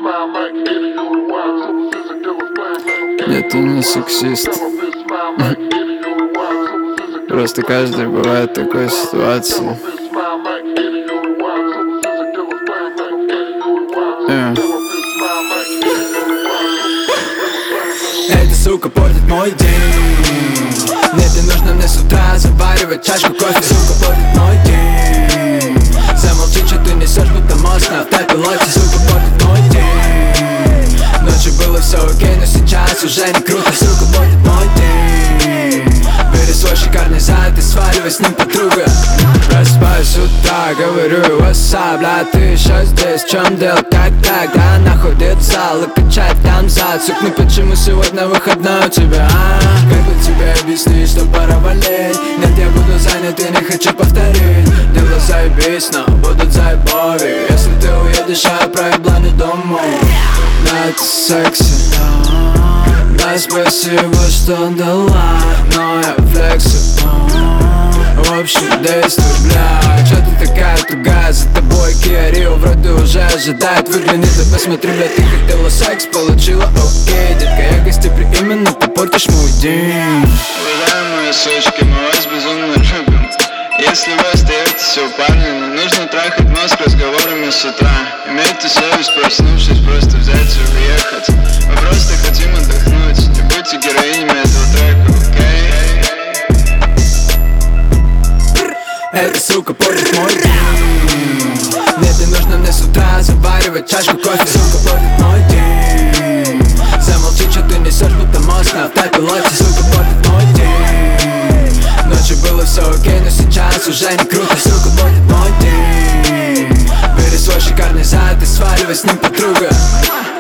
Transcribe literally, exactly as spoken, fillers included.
Нет, ты не сексист. Просто каждый бывает в такой ситуации. Yeah. Эта сука портит мой день. Нет, не нужно мне с утра заваривать чашку кофе. Сука портит мой день. Замолчи, что ты несешь, будто мозг на автопилоте. Сука портит мой день. Ночью было все окей, но сейчас уже не круто. Сука портит мой день. Бери свой шикарный зад и сваливай с ним подруга. Просыпаюсь с утра, говорю, what's up, бля, ты еще здесь, в чем дело, как так? Да она ходит в зал и качает там зад. Сук, ну почему сегодня выходной у тебя, а? Как бы тебе объяснить, что пора валить? Нет, я буду занят и не хочу повторить. Дела заебись, но будут заебови. Если ты уедешь, я отправлю бланю домой. Да, это секси. Да, спасибо, что дала, но я флексу. В общем, действуй, бля. Чё ты такая тугая, за тобой Kia Rio вроде уже ожидает. Выгляни, да посмотри, бля, ты хотела секс, получила окей. Детка, я гостеприименно, ты портишь мой день. Уважаемые сучки, мы вас безумно любим. Если вы остаетесь все парни, не нужно трахать мозг разговорами с утра. Имейте совесть, проснувшись, просто взять и уехать. Мы просто хотим отдохнуть, не будьте героинями этого трека, окей? Эта сука портит мой день. Нет, не нужно мне с утра заваривать чашку кофе. Сука портит мой день. Замолчи, что ты несешь, будто мозг на автопилоте. Сука портит мой день. Ночью было все окей, но сейчас уже не круто. Сука портит мой день. Бери свой шикарный зад и сваливай с ним подруга.